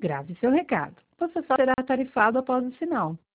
grave seu recado. Você só será tarifado após o sinal.